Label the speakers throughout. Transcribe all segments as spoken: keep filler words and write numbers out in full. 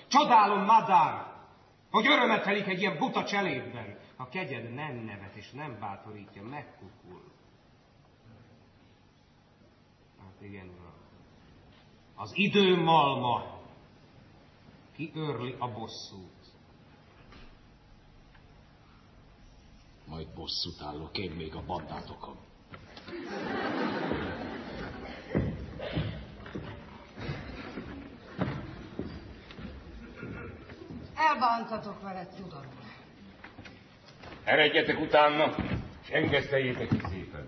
Speaker 1: Csodálom, madár, hogy örömet telik egy ilyen buta cselédben. A kegyed nem nevet és nem bátorítja, megkukul. Hát igen, uram. Az idő malma kiőrli a bosszút.
Speaker 2: Majd bosszút állok én még a bandátokon.
Speaker 3: Elbántatok vele, tudom.
Speaker 4: Eredjetek utána, és engeszteljétek ki szépen.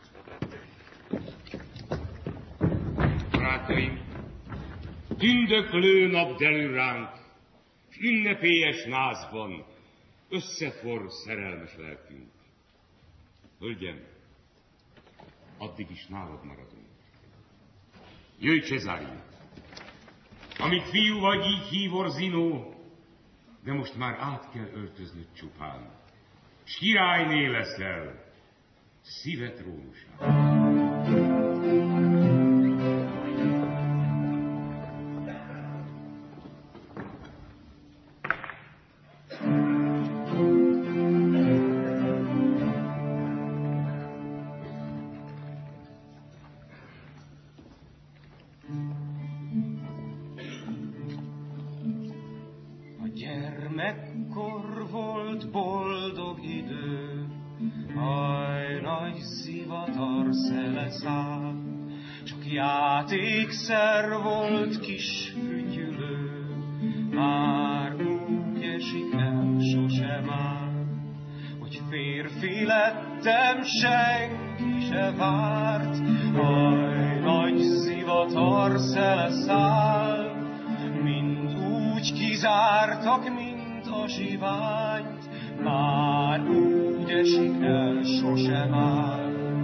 Speaker 4: Barátaim, tündöklő nap derül ránk, és ünnepélyes názban összeforr szerelmes lelkünk. Hölgyem, addig is nálad maradunk. Jöjj, Cesária! Amit fiú vagy, így hív Orzinó, de most már át kell öltöznöd csupán. S királyné leszel, szíve trónusán.
Speaker 5: Játékszer volt kis fütyülő, már úgy esik el sosem áll, hogy férfi lettem, senki se várt, haj, nagy zivatar szele száll, mind úgy kizártak, mint a zsiványt, már úgy esik el sosem áll.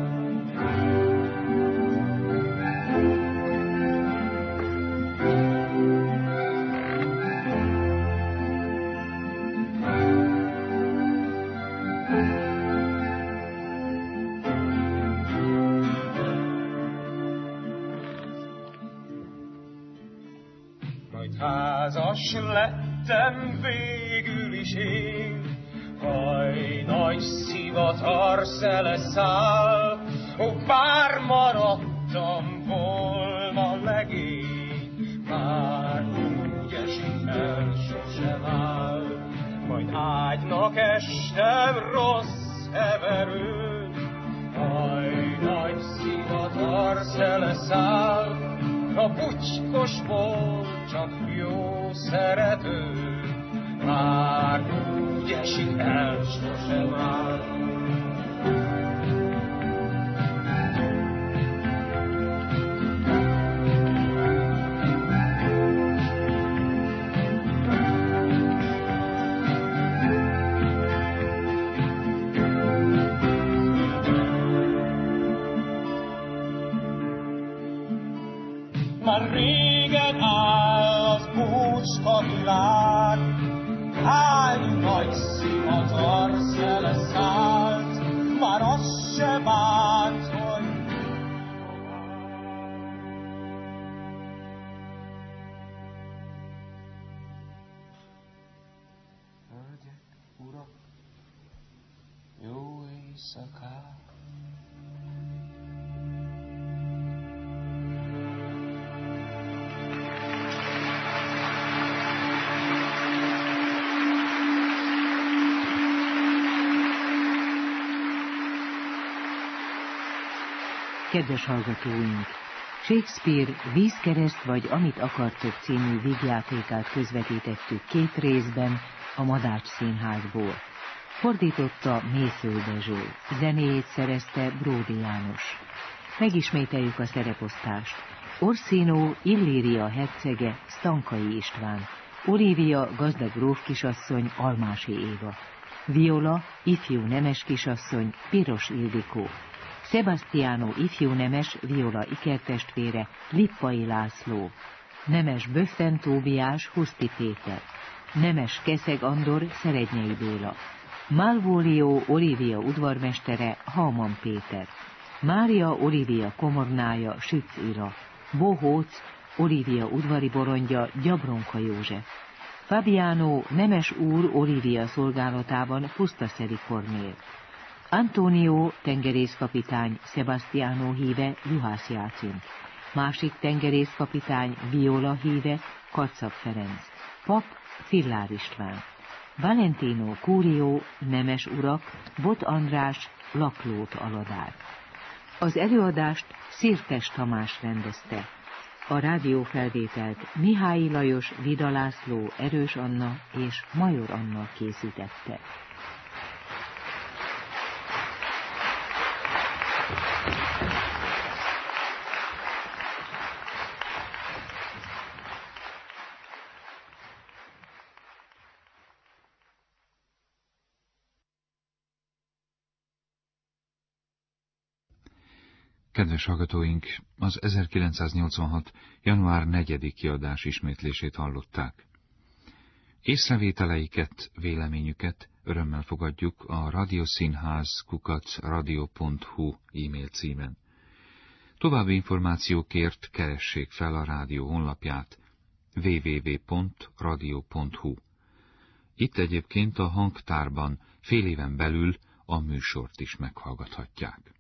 Speaker 5: Házas lettem végül is én, haj, nagy szivatar szele száll, ó, bár maradtam volna legény, már úgy esik el sosem áll, majd ágynak estem rossz heverőn, haj, nagy szivatar szele száll, a bucskosból csak jó szerető, már úgy esik el sosem áll. Már régen áll az bucska világ, hány nagy szivatar szele szállt, már az se bánt, hogy hölgyek, urak, jó éjszakát!
Speaker 6: Kedves hallgatóink! Shakespeare Vízkereszt vagy Amit akartok című vígjátékát közvetítettük két részben a Madács Színházból. Fordította Mészöly Dezső, zenéjét szerezte Bródi János. Megismételjük a szereposztást. Orsino Illíria hercege Stankai István, Olivia gazdag grófkisasszony Almási Éva, Viola ifjú nemes kisasszony Piros Ildikó, Sebastiano ifjú nemes Viola ikertestvére Lippai László, nemes Böffen Tóbiás Huszti Péter, nemes Keszeg Andor Szerednyei Béla, Malvolio Olivia udvarmestere Hauman Péter, Mária Olivia komornája Sütz Ira, Bohóc Olivia udvari borongya Gyabronka József, Fabiano nemes úr Olivia szolgálatában pusztaszeri kornél. Antonio tengerészkapitány Sebastiano híve Juhász Jácint. Másik tengerészkapitány Viola híve Kacag Ferenc. Pap Fillár István. Valentino Curio nemes urak Bot András Laklót Aladár. Az előadást Szirtes Tamás rendezte. A rádiófelvételt Mihály Lajos, Vida László, Erős Anna és Major Anna készítette.
Speaker 7: Kedves hallgatóink, az ezerkilencszáznyolcvanhat. január negyedik kiadás ismétlését hallották. Észrevételeiket, véleményüket örömmel fogadjuk a radioszínház kukac radio pont hu e-mail címen. További információkért keressék fel a rádió honlapját double-u double-u double-u pont radio pont hu. Itt egyébként a hangtárban fél éven belül a műsort is meghallgathatják.